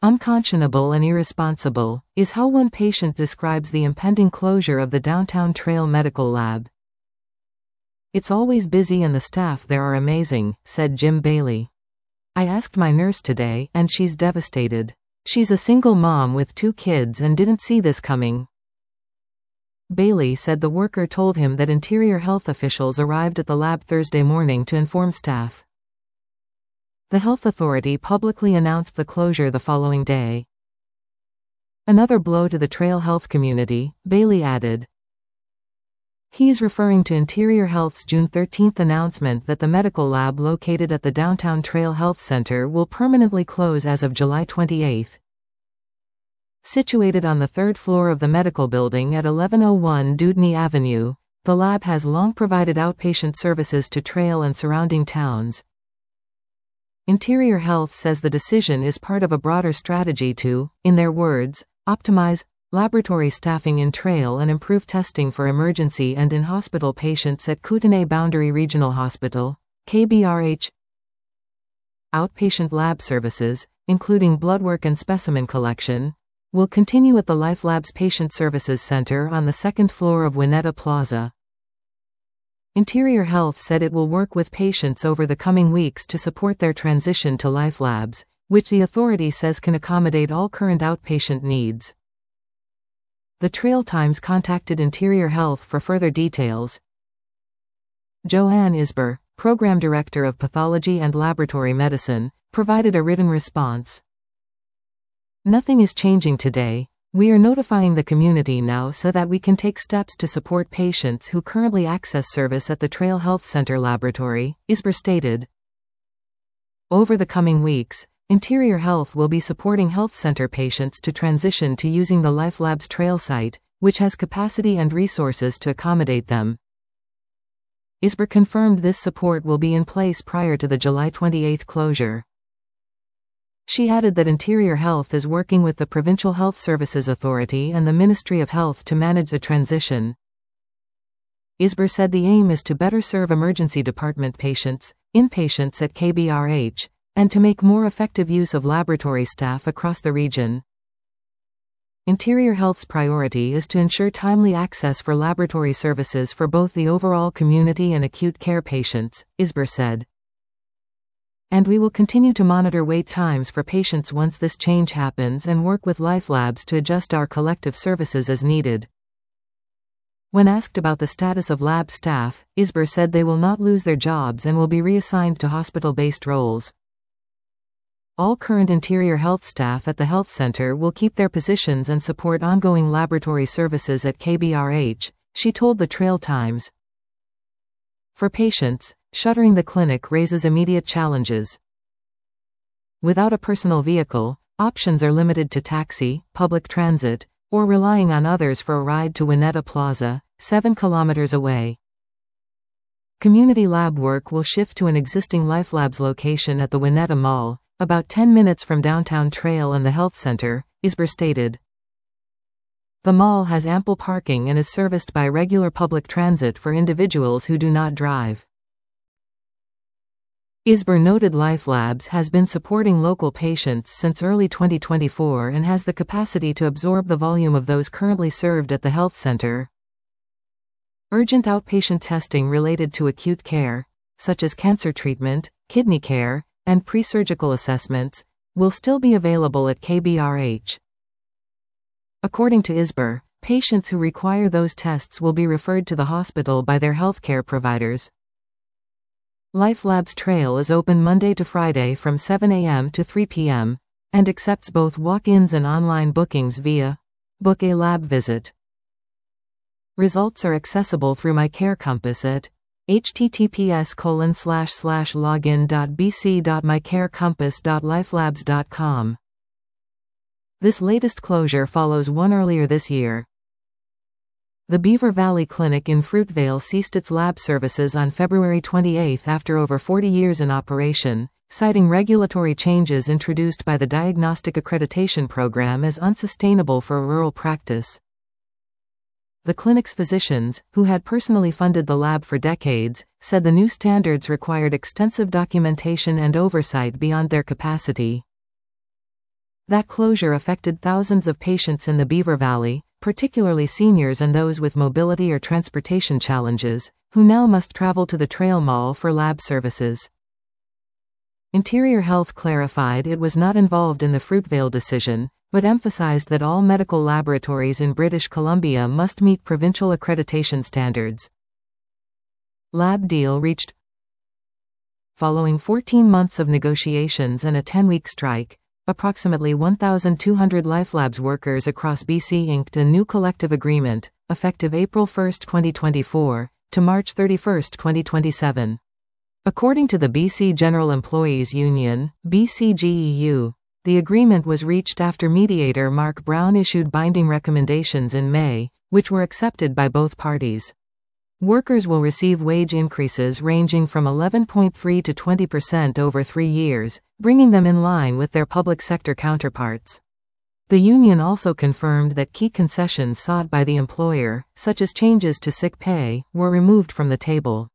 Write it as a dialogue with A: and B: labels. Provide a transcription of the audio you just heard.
A: Unconscionable and irresponsible, is how one patient describes the impending closure of the Downtown Trail Medical Lab. "It's always busy and the staff there are amazing," said Jim Bailey. "I asked my nurse today, and she's devastated. She's a single mom with 2 kids and didn't see this coming." Bailey said the worker told him that Interior Health officials arrived at the lab Thursday morning to inform staff. The health authority publicly announced the closure the following day. "Another blow to the Trail Health community," Bailey added. He's referring to Interior Health's June 13 announcement that the medical lab located at the Downtown Trail Health Center will permanently close as of July 28. Situated on the 3rd floor of the medical building at 1101 Dewdney Avenue, the lab has long provided outpatient services to Trail and surrounding towns. Interior Health says the decision is part of a broader strategy to, in their words, optimize laboratory staffing in Trail and improve testing for emergency and in-hospital patients at Kootenay Boundary Regional Hospital, KBRH. Outpatient lab services, including bloodwork and specimen collection, will continue at the Life Labs Patient Services Center on the 2nd floor of Winetta Plaza. Interior Health said it will work with patients over the coming weeks to support their transition to Life Labs, which the authority says can accommodate all current outpatient needs. The Trail Times contacted Interior Health for further details. Joanne Isber, Program Director of Pathology and Laboratory Medicine, provided a written response. "Nothing is changing today. We are notifying the community now so that we can take steps to support patients who currently access service at the Trail Health Center laboratory," Isber stated. Over the coming weeks, Interior Health will be supporting health center patients to transition to using the Life Labs Trail site, which has capacity and resources to accommodate them. Isber confirmed this support will be in place prior to the July 28 closure. She added that Interior Health is working with the Provincial Health Services Authority and the Ministry of Health to manage the transition. Isber said the aim is to better serve emergency department patients, inpatients at KBRH, and to make more effective use of laboratory staff across the region. Interior Health's priority is to ensure timely access for laboratory services for both the overall community and acute care patients, Isber said. "And we will continue to monitor wait times for patients once this change happens and work with Life Labs to adjust our collective services as needed." When asked about the status of lab staff, Isber said they will not lose their jobs and will be reassigned to hospital-based roles. All current Interior Health staff at the health center will keep their positions and support ongoing laboratory services at KBRH, she told the Trail Times. For patients, shuttering the clinic raises immediate challenges. Without a personal vehicle, options are limited to taxi, public transit, or relying on others for a ride to Winetta Plaza, 7 kilometers away. Community lab work will shift to an existing Life Labs location at the Winetta Mall, about 10 minutes from Downtown Trail and the health center, Isber stated. The mall has ample parking and is serviced by regular public transit for individuals who do not drive. Isber noted Life Labs has been supporting local patients since early 2024 and has the capacity to absorb the volume of those currently served at the health center. Urgent outpatient testing related to acute care, such as cancer treatment, kidney care, and pre-surgical assessments, will still be available at KBRH. According to Isber, patients who require those tests will be referred to the hospital by their healthcare providers. Life Labs Trail is open Monday to Friday from 7 a.m. to 3 p.m., and accepts both walk-ins and online bookings via Book a Lab Visit. Results are accessible through My Care Compass at https://login.bc.mycarecompass.lifelabs.com. This latest closure follows one earlier this year. The Beaver Valley Clinic in Fruitvale ceased its lab services on February 28 after over 40 years in operation, citing regulatory changes introduced by the Diagnostic Accreditation Program as unsustainable for a rural practice. The clinic's physicians, who had personally funded the lab for decades, said the new standards required extensive documentation and oversight beyond their capacity. That closure affected thousands of patients in the Beaver Valley, particularly seniors and those with mobility or transportation challenges, who now must travel to the Trail Mall for lab services. Interior Health clarified it was not involved in the Fruitvale decision, but emphasized that all medical laboratories in British Columbia must meet provincial accreditation standards. Lab deal reached. Following 14 months of negotiations and a 10-week strike, approximately 1,200 LifeLabs workers across BC inked a new collective agreement, effective April 1, 2024, to March 31, 2027. According to the BC General Employees Union, BCGEU, the agreement was reached after mediator Mark Brown issued binding recommendations in May, which were accepted by both parties. Workers will receive wage increases ranging from 11.3% to 20% over 3 years, bringing them in line with their public sector counterparts. The union also confirmed that key concessions sought by the employer, such as changes to sick pay, were removed from the table.